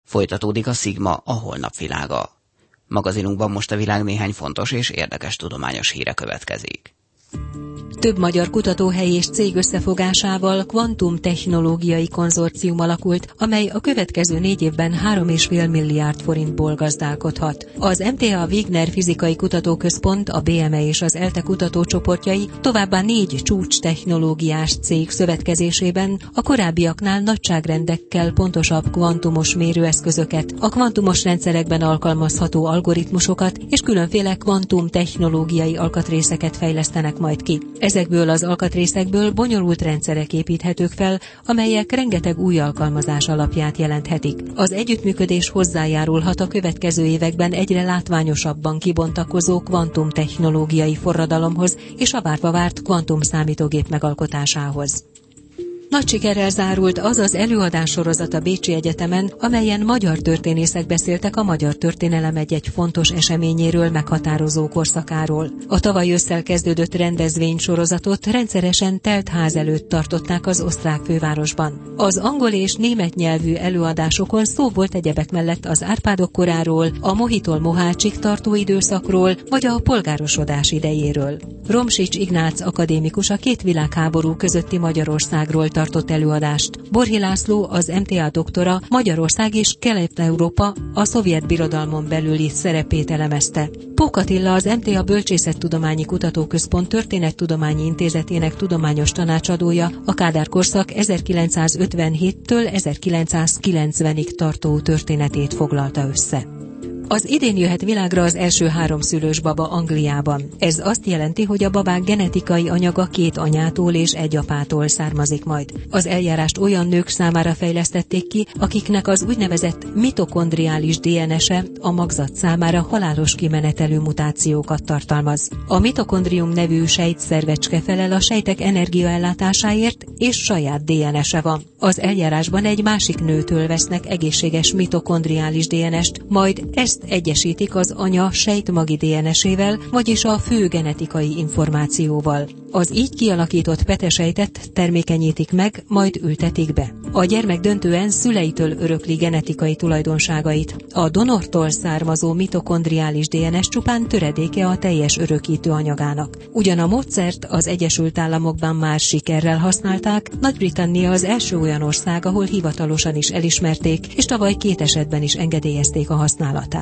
Folytatódik a Sigma, a holnap világa. Magazinunkban most a világ néhány fontos és érdekes tudományos híre következik. Több magyar kutatóhely és cég összefogásával kvantumtechnológiai konzorcium alakult, amely a következő 4 évben 3,5 milliárd forintból gazdálkodhat. Az MTA Wigner Fizikai Kutatóközpont, a BME és az ELTE kutatócsoportjai továbbá 4 csúcstechnológiás cég szövetkezésében a korábbiaknál nagyságrendekkel pontosabb kvantumos mérőeszközöket, a kvantumos rendszerekben alkalmazható algoritmusokat és különféle kvantumtechnológiai alkatrészeket fejlesztenek majd ki. Ezekből az alkatrészekből bonyolult rendszerek építhetők fel, amelyek rengeteg új alkalmazás alapját jelenthetik. Az együttműködés hozzájárulhat a következő években egyre látványosabban kibontakozó kvantumtechnológiai forradalomhoz és a várva várt kvantumszámítógép megalkotásához. Nagy sikerrel zárult az az előadássorozat a Bécsi Egyetemen, amelyen magyar történészek beszéltek a magyar történelem egy-egy fontos eseményéről, meghatározó korszakáról. A tavaly ősszel kezdődött rendezvénysorozatot rendszeresen telt ház előtt tartották az osztrák fővárosban. Az angol és német nyelvű előadásokon szó volt egyebek mellett az Árpádok koráról, a Mohitól Mohácsig tartó időszakról, vagy a polgárosodás idejéről. Romsics Ignác akadémikus a 2 világháború közötti Magyarországról tartott előadást. Borhi László, az MTA doktora, Magyarország és Kelet-Európa a szovjet birodalmon belüli szerepét elemezte. Pók Attila, az MTA Bölcsészettudományi Kutatóközpont Történettudományi Intézetének tudományos tanácsadója a Kádár korszak 1957-től 1990-ig tartó történetét foglalta össze. Az idén jöhet világra az első 3 szülős baba Angliában. Ez azt jelenti, hogy a babák genetikai anyaga 2 anyától és 1 apától származik majd. Az eljárást olyan nők számára fejlesztették ki, akiknek az úgynevezett mitokondriális DNS-e a magzat számára halálos kimenetelő mutációkat tartalmaz. A mitokondrium nevű sejtszervecske felel a sejtek energiaellátásáért, és saját DNS-e van. Az eljárásban egy másik nőtől vesznek egészséges mitokondriális DNS-t, majd ezt egyesítik az anya sejtmagi DNS-ével, vagyis a fő genetikai információval. Az így kialakított petesejtet termékenyítik meg, majd ültetik be. A gyermek döntően szüleitől örökli genetikai tulajdonságait. A donortól származó mitokondriális DNS csupán töredéke a teljes örökítő anyagának. Ugyan a módszert az Egyesült Államokban már sikerrel használták, Nagy-Britannia az első olyan ország, ahol hivatalosan is elismerték, és tavaly 2 esetben is engedélyezték a használatát.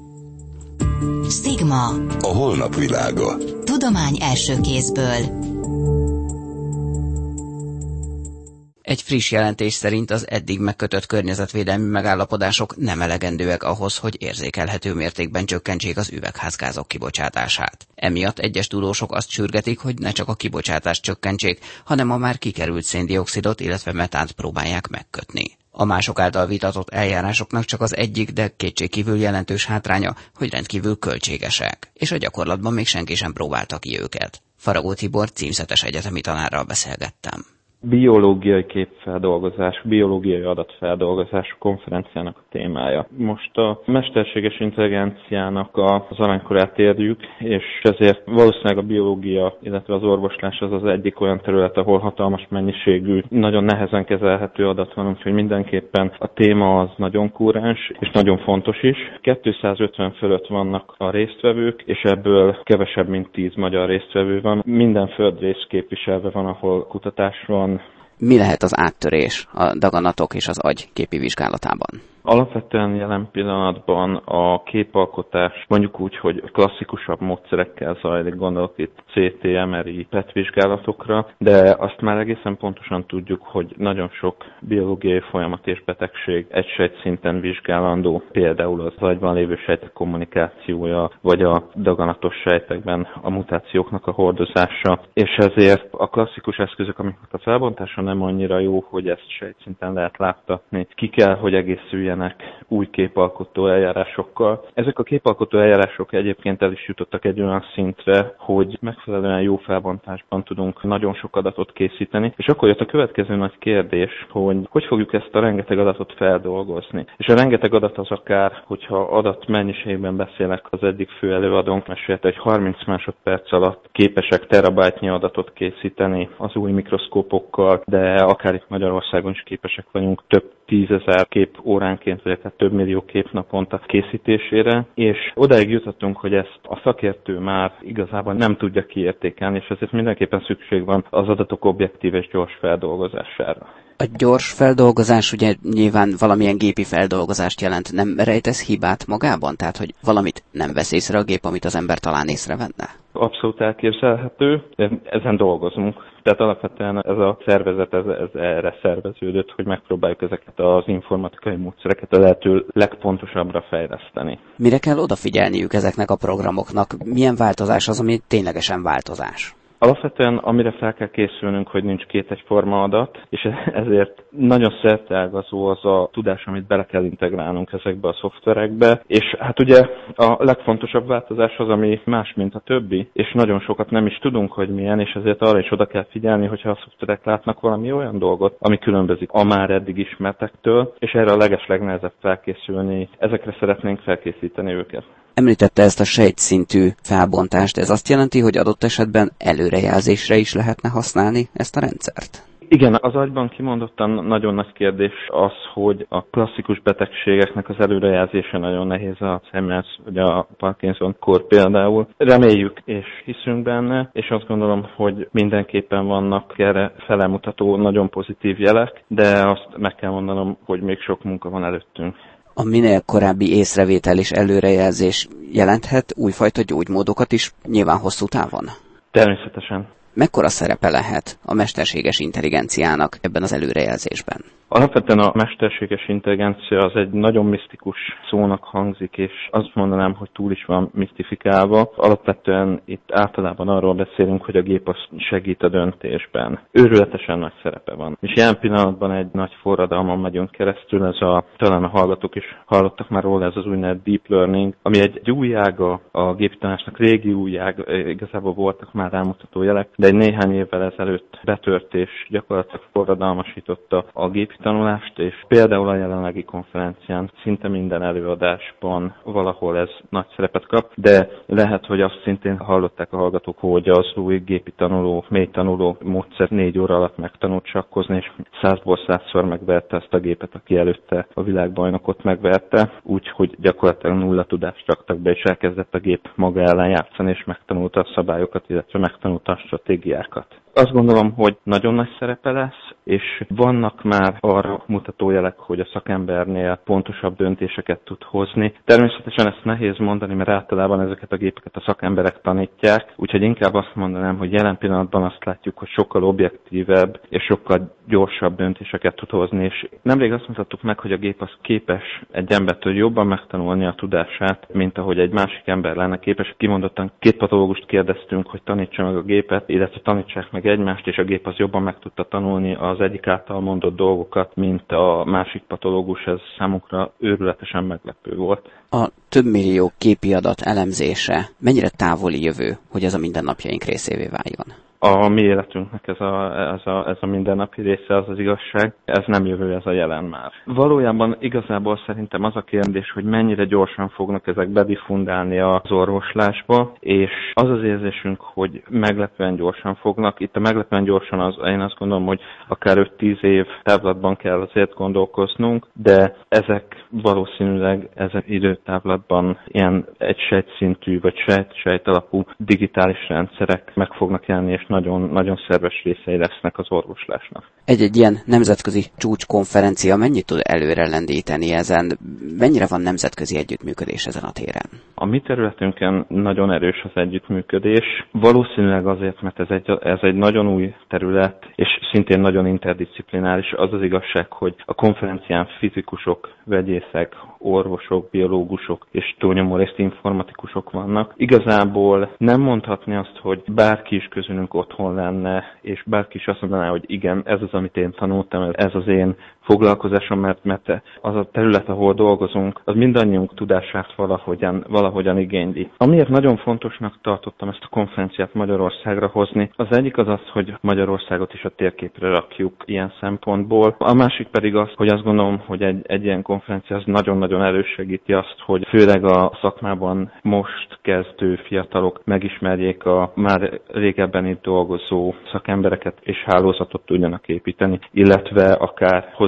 Sigma. A holnap világa. Tudomány első kézből. Egy friss jelentés szerint az eddig megkötött környezetvédelmi megállapodások nem elegendőek ahhoz, hogy érzékelhető mértékben csökkentsék az üvegházgázok kibocsátását. Emiatt egyes tudósok azt sürgetik, hogy ne csak a kibocsátást csökkentsék, hanem a már kikerült széndioxidot, illetve metánt próbálják megkötni. A mások által vitatott eljárásoknak csak az egyik, de kétségkívül jelentős hátránya, hogy rendkívül költségesek, és a gyakorlatban még senki sem próbálta ki őket. Faragó Tibor címzetes egyetemi tanárral beszélgettem. Biológiai képfeldolgozás, biológiai adatfeldolgozás konferenciának a témája. Most a mesterséges intelligenciának az aranykorát érjük, és ezért valószínűleg a biológia, illetve az orvoslás az egyik olyan terület, ahol hatalmas mennyiségű, nagyon nehezen kezelhető adat van, úgyhogy mindenképpen a téma az nagyon kúrens, és nagyon fontos is. 250 fölött vannak a résztvevők, és ebből kevesebb, mint 10 magyar résztvevő van. Minden földrész képviselve van, ahol kutatás van. Mi lehet az áttörés a daganatok és az agy képi vizsgálatában? Alapvetően jelen pillanatban a képalkotás mondjuk úgy, hogy klasszikusabb módszerekkel zajlik, gondolok itt CT, MRI, PET vizsgálatokra, de azt már egészen pontosan tudjuk, hogy nagyon sok biológiai folyamat és betegség egy sejtszinten vizsgálandó, például az agyban lévő sejtek kommunikációja, vagy a daganatos sejtekben a mutációknak a hordozása, és ezért a klasszikus eszközök, amiknek a felbontása nem annyira jó, hogy ezt sejtszinten lehet láttatni. Ki kell, hogy egészüljen új képalkotó eljárásokkal. Ezek a képalkotó eljárások egyébként el is jutottak egy olyan szintre, hogy megfelelően jó felbontásban tudunk nagyon sok adatot készíteni, és akkor jött a következő nagy kérdés, hogy fogjuk ezt a rengeteg adatot feldolgozni. És a rengeteg adat az akár, hogyha adatmennyiségben beszélek, az egyik fő előadónk mesélte, hogy 30 másodperc alatt képesek terabájtnyi adatot készíteni az új mikroszkópokkal, de akár itt Magyarországon is képesek vagyunk több 10 000 kép órán óránként, vagy akár több millió kép naponta készítésére, és odáig jutottunk, hogy ezt a szakértő már igazából nem tudja kiértékelni, és ezért mindenképpen szükség van az adatok objektív és gyors feldolgozására. A gyors feldolgozás ugye nyilván valamilyen gépi feldolgozást jelent, nem rejtesz hibát magában? Tehát, hogy valamit nem vesz észre a gép, amit az ember talán észrevenne? Abszolút elképzelhető, ezen dolgozunk. Tehát alapvetően ez a szervezet ez erre szerveződött, hogy megpróbáljuk ezeket az informatikai módszereket a lehető legpontosabbra fejleszteni. Mire kell odafigyelniük ezeknek a programoknak? Milyen változás az, ami ténylegesen változás? Alapvetően amire fel kell készülnünk, hogy nincs két egyforma adat, és ezért nagyon szerteágazó az a tudás, amit bele kell integrálnunk ezekbe a szoftverekbe, és hát ugye a legfontosabb változás az, ami más, mint a többi, és nagyon sokat nem is tudunk, hogy milyen, és ezért arra is oda kell figyelni, hogyha a szoftverek látnak valami olyan dolgot, ami különbözik a már eddig ismertektől, és erre a legeslegnehezebb felkészülni, ezekre szeretnénk felkészíteni őket. Említette ezt a sejtszintű felbontást, ez azt jelenti, hogy adott esetben előrejelzésre is lehetne használni ezt a rendszert? Igen, az agyban kimondottan nagyon nagy kérdés az, hogy a klasszikus betegségeknek az előrejelzése nagyon nehéz, a Alzheimer, ugye a Parkinson-kor például. Reméljük és hiszünk benne, és azt gondolom, hogy mindenképpen vannak erre felemutató nagyon pozitív jelek, de azt meg kell mondanom, hogy még sok munka van előttünk. A minél korábbi észrevétel és előrejelzés jelenthet újfajta gyógymódokat is, nyilván hosszú távon? Természetesen. Mekkora szerepe lehet a mesterséges intelligenciának ebben az előrejelzésben? Alapvetően a mesterséges intelligencia az egy nagyon misztikus szónak hangzik, és azt mondanám, hogy túl is van misztifikálva. Alapvetően itt általában arról beszélünk, hogy a gép az segít a döntésben. Őrületesen nagy szerepe van. És ilyen pillanatban egy nagy forradalmon megyünk keresztül, talán a hallgatók is hallottak már róla, ez az úgynevezett deep learning, ami egy új ága a géptanulásnak, régi új ága, igazából voltak már rámutató jelek, de egy néhány évvel ezelőtt betört és gyakorlatilag forradalmasította a géptanulást, és például a jelenlegi konferencián szinte minden előadásban valahol ez nagy szerepet kap, de lehet, hogy azt szintén hallották a hallgatók, hogy az új gépi tanuló, mély tanuló módszer 4 óra alatt megtanult sakkozni, és 100-ból 100-szor megverte ezt a gépet, aki előtte a világbajnokot megverte, úgyhogy gyakorlatilag nulla tudást raktak be, és elkezdett a gép maga ellen játszani, és megtanulta a szabályokat, illetve megtanulta a stratégiákat. Azt gondolom, hogy nagyon nagy szerepe lesz, és vannak már arra mutató jelek, hogy a szakembernél pontosabb döntéseket tud hozni. Természetesen ezt nehéz mondani, mert általában ezeket a gépeket a szakemberek tanítják, úgyhogy inkább azt mondanám, hogy jelen pillanatban azt látjuk, hogy sokkal objektívebb és sokkal gyorsabb döntéseket tud hozni, és nemrég azt mutattuk meg, hogy a gép az képes egy embertől jobban megtanulni a tudását, mint ahogy egy másik ember lenne képes. Kimondottan 2 patológust kérdeztünk, hogy tanítsa meg a gépet, illetve tanítsák meg egymást, és a gép az jobban meg tudta tanulni az egyik által mondott dolgokat, mint a másik patológus. Ez számunkra őrületesen meglepő volt. A több millió képi adat elemzése mennyire távoli jövő, hogy ez a mindennapjaink részévé váljon? A mi életünknek ez a mindennapi része, az az igazság. Ez nem jövő, ez a jelen már. Valójában igazából szerintem az a kérdés, hogy mennyire gyorsan fognak ezek bedifundálni az orvoslásba, és az az érzésünk, hogy meglepően gyorsan fognak. Itt a meglepően gyorsan én azt gondolom, hogy akár 5-10 év távlatban kell azért gondolkoznunk, de ezek valószínűleg időtávlatban ilyen egy sejtszintű vagy sejt alapú digitális rendszerek meg fognak jelenni, és nagyon, nagyon szerves részei lesznek az orvoslásnak. Egy ilyen nemzetközi csúcskonferencia mennyit tud előre lendíteni ezen? Mennyire van nemzetközi együttműködés ezen a téren? A mi területünkön nagyon erős az együttműködés. Valószínűleg azért, mert ez egy nagyon új terület, és szintén nagyon interdisziplináris. Az az igazság, hogy a konferencián fizikusok, vegyészek, orvosok, biológusok és túlnyomórészt informatikusok vannak. Igazából nem mondhatni azt, hogy bárki is közülünk otthon lenne, és bárki is azt mondaná, hogy igen, ez az, amit én tanultam, ez az én foglalkozásom, mert az a terület, ahol dolgozunk, az mindannyiunk tudását valahogyan igényli. Amiért nagyon fontosnak tartottam ezt a konferenciát Magyarországra hozni, az egyik az az, hogy Magyarországot is a térképre rakjuk ilyen szempontból. A másik pedig az, hogy azt gondolom, hogy egy ilyen konferencia az nagyon-nagyon elősegíti azt, hogy főleg a szakmában most kezdő fiatalok megismerjék a már régebben itt dolgozó szakembereket, és hálózatot tudjanak építeni, illetve akár hozzá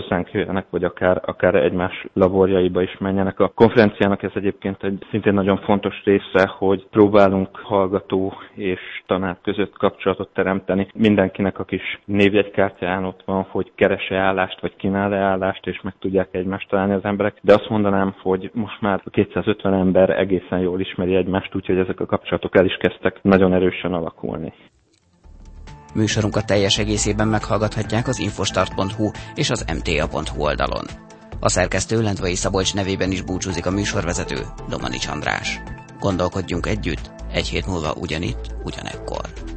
hozzánk jöjjenek, vagy akár egymás laborjaiba is menjenek. A konferenciának ez egyébként egy szintén nagyon fontos része, hogy próbálunk hallgató és tanár között kapcsolatot teremteni. Mindenkinek a kis névjegykártyán ott van, hogy keres-e állást, vagy kínál-e állást, és meg tudják egymást találni az emberek. De azt mondanám, hogy most már 250 ember egészen jól ismeri egymást, úgyhogy ezek a kapcsolatok el is kezdtek nagyon erősen alakulni. Műsorunkat teljes egészében meghallgathatják az infostart.hu és az mta.hu oldalon. A szerkesztő Lendvai Szabolcs nevében is búcsúzik a műsorvezető, Domanics András. Gondolkodjunk együtt, egy hét múlva ugyanitt, ugyanekkor.